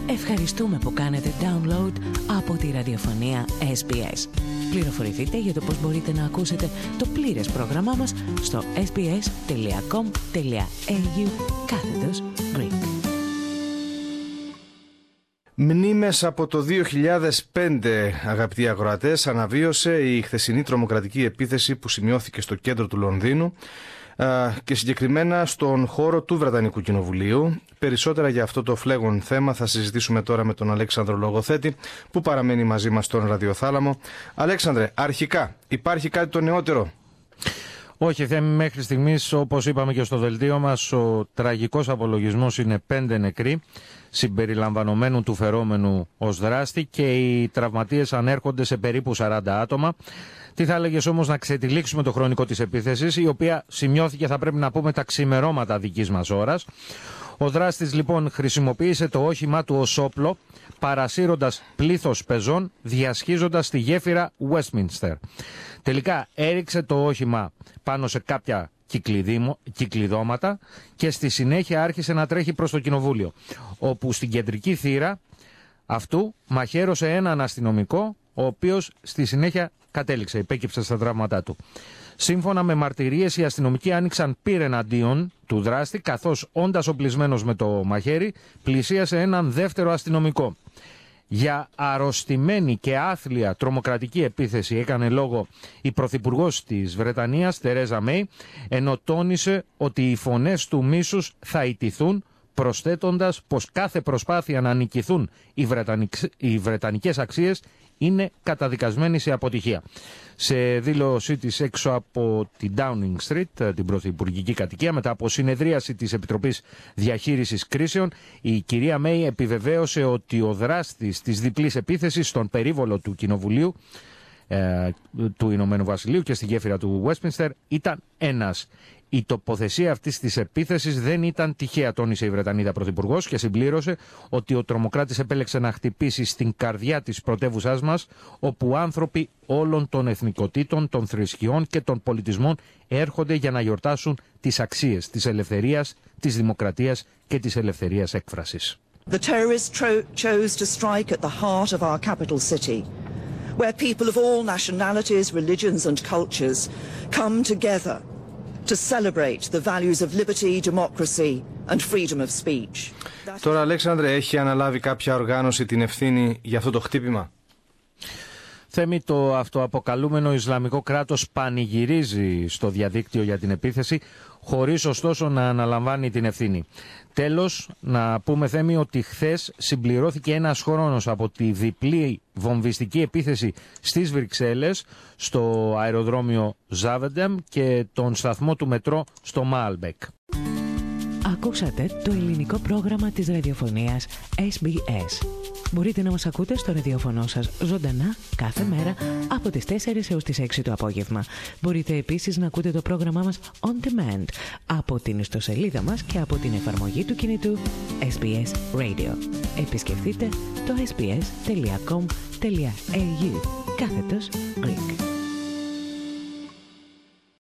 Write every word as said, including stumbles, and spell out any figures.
Ευχαριστούμε που κάνετε download από τη ραδιοφωνία ες μπι ες. Πληροφορηθείτε για το πώς μπορείτε να ακούσετε το πλήρες πρόγραμμά μας στο sbs.com.au κάθετος Greek. Μνήμες από το δύο χιλιάδες πέντε, αγαπητοί ακροατές, αναβίωσε η χθεσινή τρομοκρατική επίθεση που σημειώθηκε στο κέντρο του Λονδίνου και συγκεκριμένα στον χώρο του Βρετανικού Κοινοβουλίου. Περισσότερα για αυτό το φλέγον θέμα θα συζητήσουμε τώρα με τον Αλέξανδρο Λογοθέτη, που παραμένει μαζί μας στον ραδιοθάλαμο. Αλέξανδρε, αρχικά υπάρχει κάτι το νεότερο? Όχι, Θέμη, μέχρι στιγμής, όπως είπαμε και στο δελτίο μας, ο τραγικός απολογισμός είναι πέντε νεκροί, συμπεριλαμβανομένου του φερόμενου ως δράστη, και οι τραυματίες ανέρχονται σε περίπου σαράντα άτομα. Τι θα έλεγες όμως να ξετυλίξουμε το χρονικό της επίθεσης, η οποία σημειώθηκε, θα πρέπει να πούμε, τα ξημερώματα δικής μας ώρας. Ο δράστης λοιπόν χρησιμοποίησε το όχημά του ως όπλο, παρασύροντας πλήθος πεζών, διασχίζοντας τη γέφυρα Westminster. Τελικά έριξε το όχημα πάνω σε κάποια κυκλειδώματα και στη συνέχεια άρχισε να τρέχει προς το κοινοβούλιο, όπου στην κεντρική θύρα αυτού μαχαίρωσε έναν αστυνομικό, ο οποίος στη συνέχεια κατέληξε, υπέκυψε στα τραύματά του. Σύμφωνα με μαρτυρίες, οι αστυνομικοί άνοιξαν πυρ εναντίον του δράστη, καθώς όντας οπλισμένος με το μαχαίρι πλησίασε έναν δεύτερο αστυνομικό. Για αρρωστημένη και άθλια τρομοκρατική επίθεση έκανε λόγο η πρωθυπουργός της Βρετανίας, Τερέζα Μέι, ενώ τόνισε ότι οι φωνές του μίσους θα ιτηθούν, προσθέτοντας πως κάθε προσπάθεια να νικηθούν οι, οι βρετανικές αξίες είναι καταδικασμένη σε αποτυχία. Σε δήλωσή της έξω από την Downing Street, την πρωθυπουργική κατοικία, μετά από συνεδρίαση της Επιτροπής Διαχείρισης Κρίσεων, η κυρία Μέι επιβεβαίωσε ότι ο δράστης της διπλής επίθεσης στον περίβολο του Κοινοβουλίου ε, του Ηνωμένου Βασιλείου και στη γέφυρα του Westminster ήταν ένας. Η τοποθεσία αυτής της επίθεσης δεν ήταν τυχαία, τόνισε η Βρετανίδα πρωθυπουργός, και συμπλήρωσε ότι ο τρομοκράτης επέλεξε να χτυπήσει στην καρδιά της πρωτεύουσάς μας, όπου άνθρωποι όλων των εθνικοτήτων, των θρησκειών και των πολιτισμών έρχονται για να γιορτάσουν τις αξίες της ελευθερίας, της δημοκρατίας και της ελευθερίας έκφρασης. The terrorists tro- chose to strike at the heart of our capital city, where people of all nationalities, religions and cultures come together to celebrate the values of liberty, democracy and freedom of speech. Τώρα, Αλέξανδρε, έχει αναλάβει κάποια οργάνωση την ευθύνη για αυτό το χτύπημα? Θέμη, το αυτοαποκαλούμενο Ισλαμικό κράτος πανηγυρίζει στο διαδίκτυο για την επίθεση, χωρίς ωστόσο να αναλαμβάνει την ευθύνη. Τέλος, να πούμε, Θέμη, ότι χθες συμπληρώθηκε ένας χρόνος από τη διπλή βομβιστική επίθεση στις Βρυξέλλες, στο αεροδρόμιο Ζάβεντεμ και τον σταθμό του μετρό στο Μάλμπεκ. Ακούσατε το ελληνικό πρόγραμμα της ραδιοφωνίας ες μπι ες. Μπορείτε να μας ακούτε στο ραδιόφωνο σας ζωντανά κάθε μέρα από τις τέσσερις έως τις έξι το απόγευμα. Μπορείτε επίσης να ακούτε το πρόγραμμά μας on demand από την ιστοσελίδα μας και από την εφαρμογή του κινητού ες μπι ες Radio. Επισκεφτείτε το ες μπι ες τελεία κομ τελεία έι γιου κάθετος Greek.